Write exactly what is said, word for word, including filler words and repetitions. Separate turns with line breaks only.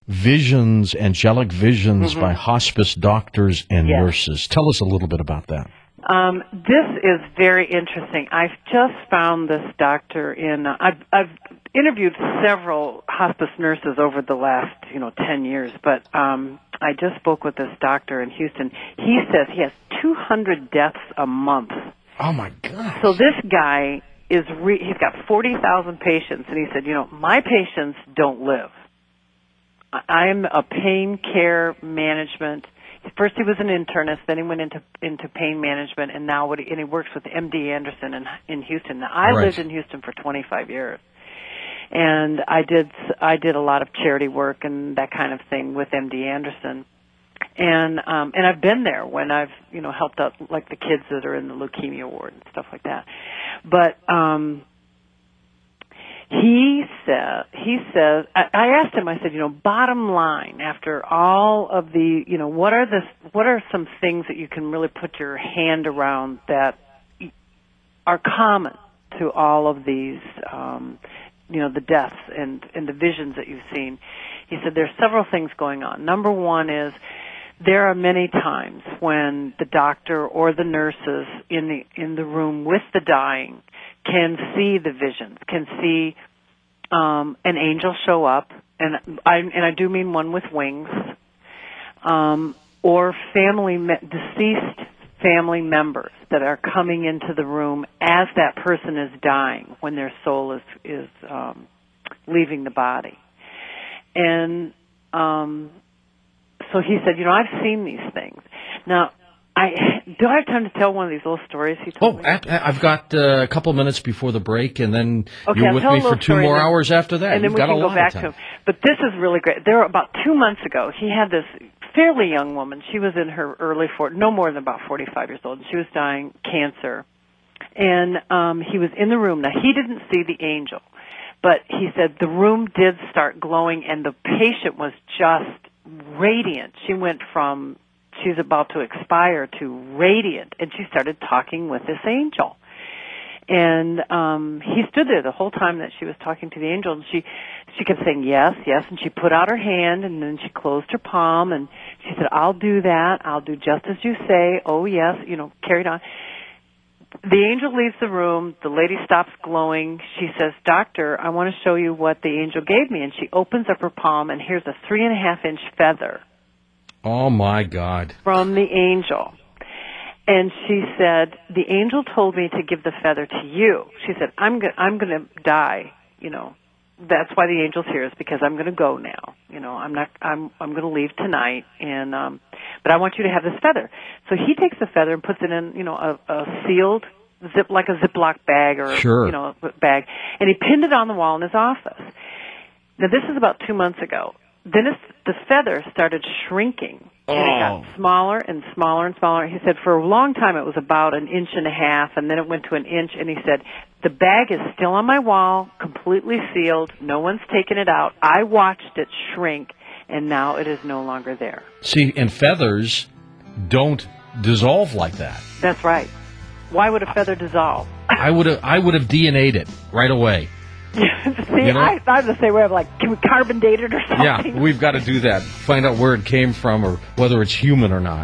Visions, Angelic Visions
Mm-hmm.
by Hospice Doctors and
Yes.
Nurses. Tell us a little bit about that.
Um, this is very interesting. I've just found this doctor in. Uh, I've, I've interviewed several hospice nurses over the last, you know, ten years, but um, I just spoke with this doctor in Houston. He says he has two hundred deaths a month.
Oh, my God.
So this guy is. Re- he's got forty thousand patients, and he said, you know, my patients don't live. I- I'm a pain care management. First, he was an internist. Then he went into into pain management, and now what he, and he works with M D Anderson in in Houston. Now, I
Right.
lived in Houston for twenty-five years, and I did I did a lot of charity work and that kind of thing with M D Anderson, and um, and I've been there when I've you know helped out like the kids that are in the leukemia ward and stuff like that. But um, He said, he says, I, I asked him, I said, you know, bottom line, after all of the, you know, what are the, what are some things that you can really put your hand around that are common to all of these, um, you know, the deaths and, and the visions that you've seen? He said, there's several things going on. Number one is, there are many times when the doctor or the nurses in the, in the room with the dying can see the visions, can see um, an angel show up, and I and I do mean one with wings, um, or family me- deceased family members that are coming into the room as that person is dying, when their soul is is um, leaving the body, and um, so he said, you know, I've seen these things. Now, I do I have time to tell one of these little stories he told
Oh,
me?
I- I've got uh, a couple minutes before the break, and then
Okay,
you're
I'll
with
tell a
me for
little
two
story
more
and then-
hours after that.
And then
You've
we
got
can
a
go
lot
back
of
to
time.
him. But this is really great. There were about two months ago, he had this fairly young woman. She was in her early forties, no more than about forty-five years old, and she was dying cancer. And um, he was in the room. Now, he didn't see the angel, but he said the room did start glowing, and the patient was just radiant. She went from she's about to expire to radiant, and she started talking with this angel. And um he stood there the whole time that she was talking to the angel, and she she kept saying yes, yes, and she put out her hand, and then she closed her palm, and she said, I'll do that, I'll do just as you say, oh yes, you know, carried on. The angel leaves the room, the lady stops glowing, she says, Doctor, I want to show you what the angel gave me, and she opens up her palm, and here's a three and a half inch feather.
Oh, my God.
From the angel. And she said, the angel told me to give the feather to you. She said, I'm going I'm going to die, you know. That's why the angel's here, is because I'm going to go now. You know, I'm not I'm I'm going to leave tonight, and um but I want you to have this feather. So he takes the feather and puts it in, you know, a, a sealed zip like a Ziploc bag or
Sure.
you know, a bag, and he pinned it on the wall in his office. Now this is about two months ago. Then it's, the feather started shrinking. And it got smaller and smaller and smaller. He said for a long time it was about an inch and a half, and then it went to an inch, and he said, the bag is still on my wall, completely sealed. No one's taken it out. I watched it shrink, and now it is no longer there.
See, and feathers don't dissolve like that.
That's right. Why would a feather dissolve?
I would have I would have D N A'd it right away.
See,
You know?
I, I'm the same way. I'm like, can we carbon date it or something?
Yeah, we've got to do that. Find out where it came from or whether it's human or not.